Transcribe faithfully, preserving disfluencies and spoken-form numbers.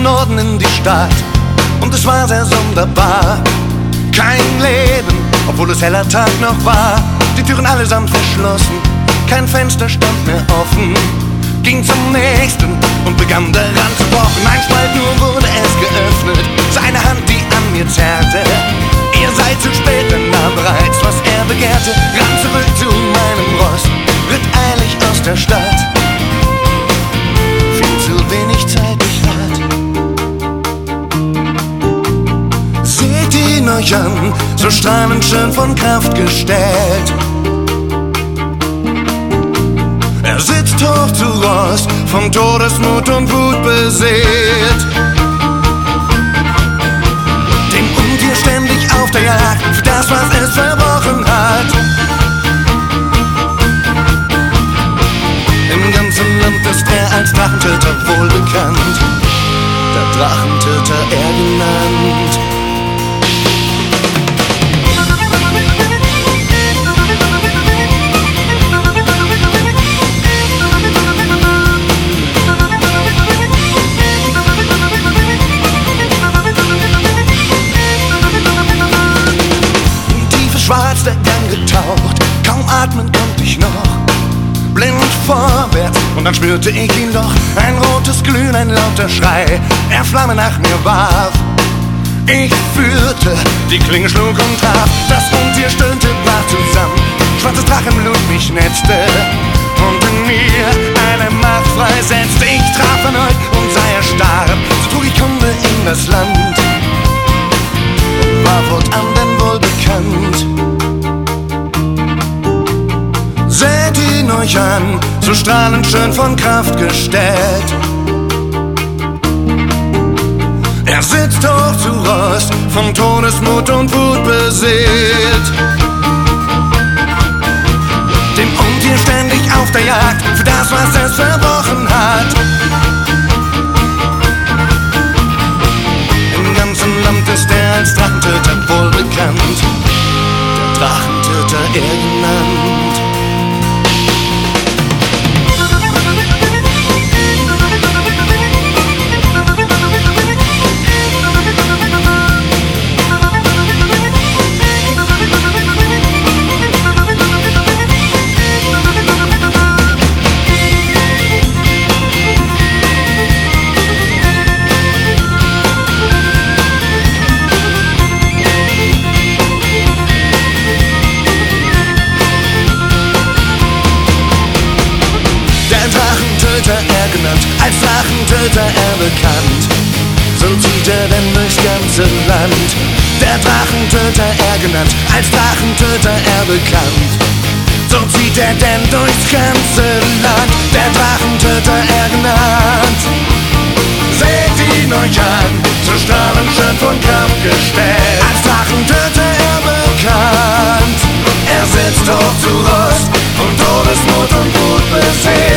Norden in die Stadt und es war sehr sonderbar. Kein Leben, obwohl es heller Tag noch war. Die Türen allesamt verschlossen, kein Fenster stand mehr offen. Ging zum nächsten und begann daran zu pochen. Ein Spalt nur wurde es geöffnet, seine Hand, die an mir zerrte. Ihr seid zu spät, denn nahm bereits, was er begehrte. Rann zurück zu meinem Ross, ritt eilig aus der Stadt. Viel zu wenig Zeit, ich hatte. Seht ihn euch an, so strahlend schön von Kraft gestellt. Er sitzt hoch zu Ross, von Todesmut und Wut beseelt. Dem Untier ständig auf der Jagd für das, was es verbrochen hat. Im ganzen Land ist er als Drachentöter wohl bekannt. Der Drachentöter er genannt. Schwarz der Gang getaucht, kaum atmen konnte ich noch. Blind vorwärts und dann spürte ich ihn doch. Ein rotes Glühen, ein lauter Schrei, er Flamme nach mir warf. Ich führte, die Klinge schlug und traf. Das Untier stöhnte, brach zusammen. Schwarzes Drachenblut mich netzte und in mir eine Macht freisetzte. Ich traf erneut und sah er starb. So trug ich Kunde in das Land und war fortan denn wohl bekannt. Seht ihn euch an, so strahlend schön von Kraft gestellt. Er sitzt hoch zu Ross, von Todesmut und Wut beseelt. Dem Untier ständig auf der Jagd für das, was es verbrochen hat. Im ganzen Land ist er als Drachentöter wohl bekannt. Der Drachentöter er genannt. Er genannt, als Drachentöter er bekannt. So zieht er denn durchs ganze Land. Der Drachentöter er genannt, als Drachentöter er bekannt. So zieht er denn durchs ganze Land. Der Drachentöter er genannt. Seht ihn euch an, so strahlend schön von Kraft gestellt. Als Drachentöter er bekannt. Er sitzt hoch zu Ross, von Todesmut und Wut beseelt.